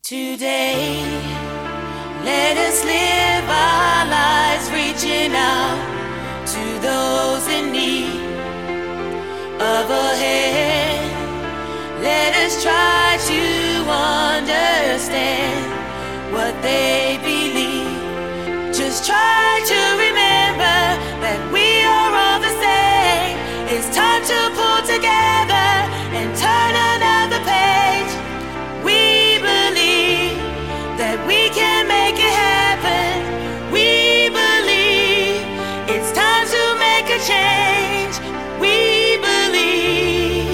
Today, let us live our lives reaching out to those in need of a hand. Let us try to understand what they believe. Just try to remember that we are all the same. It's time to pull together and turn another page. We believe that we can make it happen. We believe it's time to make a change. We believe.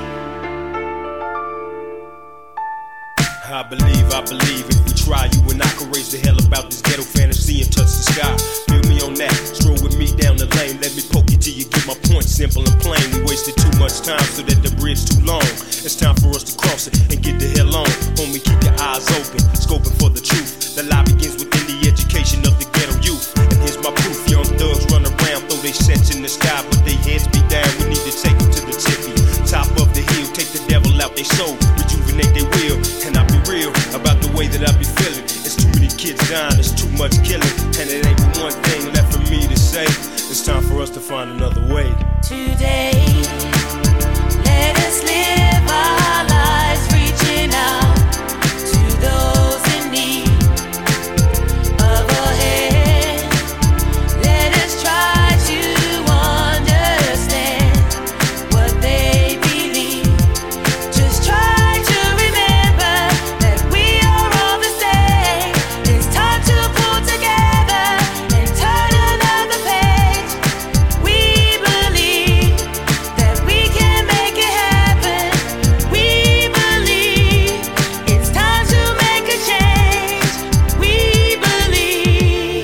I believe if we try, you and I can raise the hell about this ghetto fantasy and touch the sky. Feel me on that, stroll with me down the lane. Let me poke you till you get my point simple and plain. We wasted too much time so that the bridge too long. It's time for us to cross it and get the hell on. Homie, keep your eyes open, scoping for the truth. The lie begins within the education of the ghetto youth. And here's my proof, young thugs run around, throw they sets in the sky, but they heads be down. We need to take them to the tippy top of the hill, take the devil out they soul, rejuvenate their will. And I be real about the way that I be feeling. It's too many kids dying, it's too much killing, and it ain't one thing left for me to say. It's time for us to find another way. Today, let us live our lives reaching out to those in need of a hand. Let us try to understand what they believe. Just try to remember that we are all the same. It's time to pull together and turn another page. We believe that we can make it happen. We believe it's time to make a change. We believe.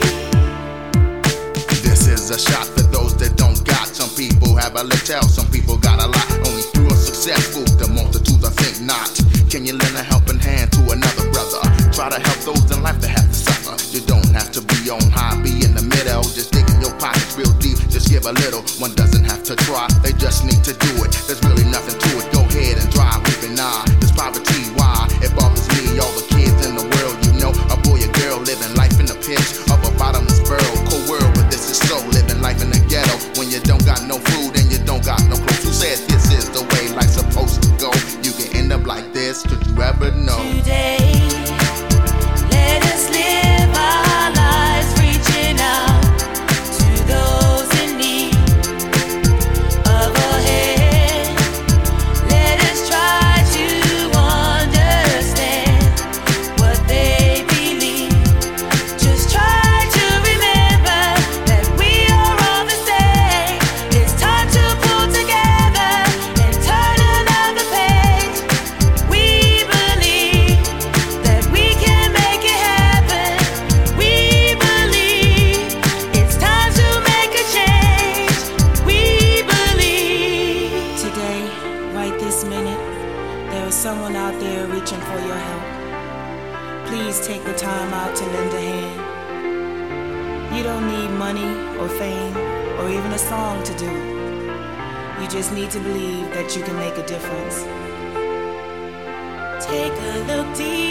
This is a shot for those that don't got. Some people have a little, some people got a lot. Only few are successful, the multitudes I think not. Can you lend a helping hand to another brother? Try to help those in life that have to suffer. You don't have to be on high, be in the middle. Just dig in your pockets real deep, just give a little. One doesn't have to try, they just need to do it. There's really nothing to it, go ahead and drive, weeping eye. This poverty, why? It bothers me, all the kids in the world, you know. A boy, a girl, living life in the pinch of a bottomless barrel. Cold world, but this is so, living life in the ghetto. When you don't got no food and you don't got no clothes. Who said this is the way life's supposed to go? You can end up like this, could you ever know? Today, let us live our lives reaching out to those in need of a hand. Let us try to understand what they believe. Just try to remember that we are all the same. It's time to pull together and turn another page. We believe that we can make it happen. We believe it's time to make a change. We believe. Today, right this minute, there is someone out there reaching for your help. Please take the time out to lend a hand. You don't need money or fame or even a song to do it. You just need to believe that you can make a difference. Take a look deep